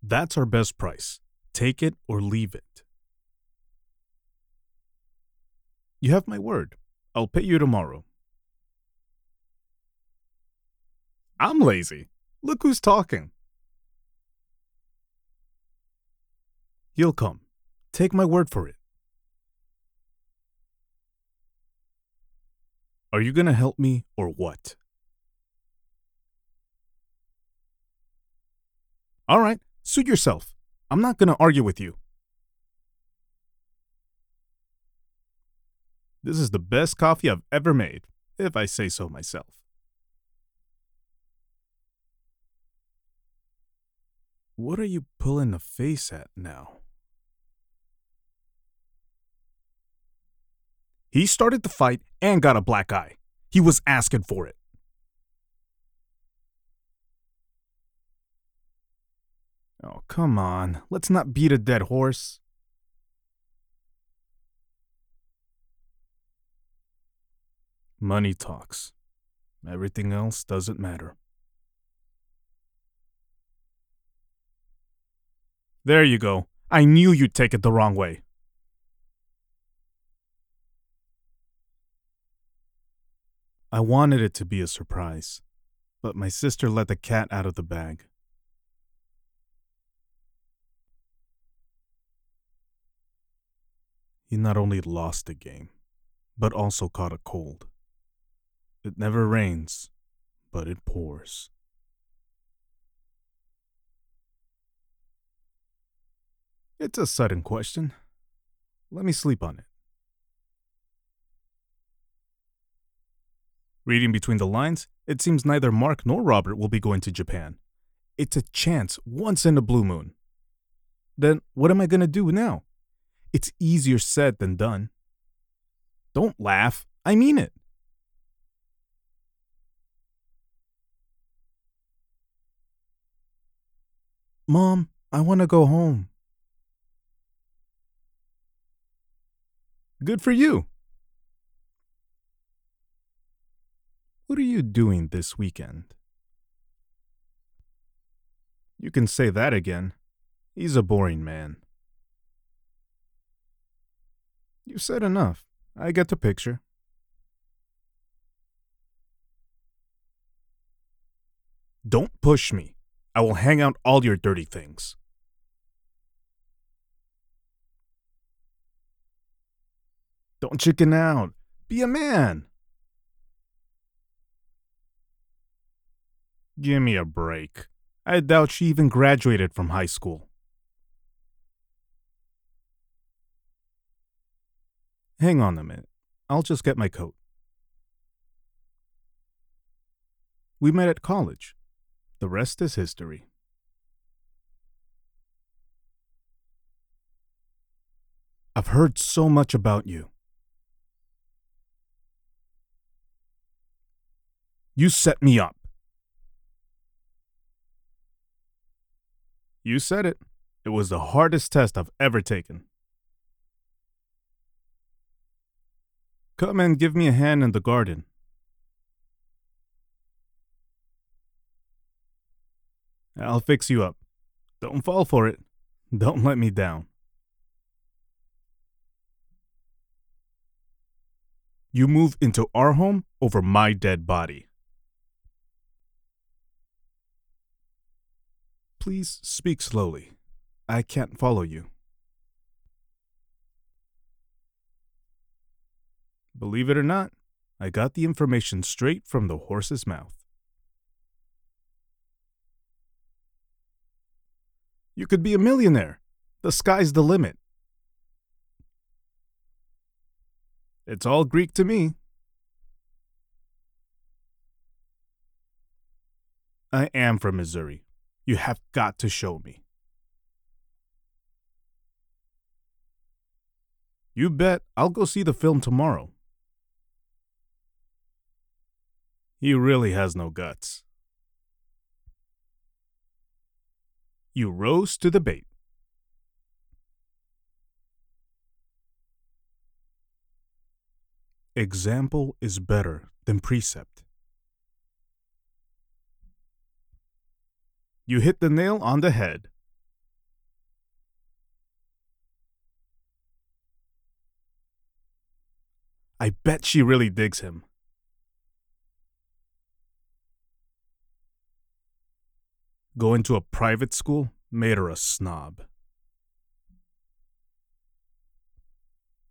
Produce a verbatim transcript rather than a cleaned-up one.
That's our best price. Take it or leave it. You have my word. I'll pay you tomorrow. I'm lazy. Look who's talking. He'll come. Take my word for it. Are you gonna help me or what? All right, suit yourself. I'm not gonna argue with you. This is the best coffee I've ever made, if I say so myself. What are you pulling a face at now? He started the fight and got a black eye. He was asking for it. Oh, come on. Let's not beat a dead horse. Money talks. Everything else doesn't matter. There you go. I knew you'd take it the wrong way. I wanted it to be a surprise, but my sister let the cat out of the bag. He not only lost the game, but also caught a cold. It never rains, but it pours. It's a sudden question. Let me sleep on it. Reading between the lines, it seems neither Mark nor Robert will be going to Japan. It's a chance once in a blue moon. Then what am I going to do now? It's easier said than done. Don't laugh. I mean it. Mom, I want to go home. Good for you. What are you doing this weekend? You can say that again. He's a boring man. You've said enough. I get the picture. Don't push me. I will hang out all your dirty things. Don't chicken out. Be a man. Give me a break. I doubt she even graduated from high school. Hang on a minute. I'll just get my coat. We met at college. The rest is history. I've heard so much about you. You set me up. You said it. It was the hardest test I've ever taken. Come and give me a hand in the garden. I'll fix you up. Don't fall for it. Don't let me down. You move into our home over my dead body. Please speak slowly. I can't follow you. Believe it or not, I got the information straight from the horse's mouth. You could be a millionaire. The sky's the limit. It's all Greek to me. I am from Missouri. You have got to show me. You bet I'll go see the film tomorrow. He really has no guts. You rose to the bait. Example is better than precept. You hit the nail on the head. I bet she really digs him. Going to a private school made her a snob.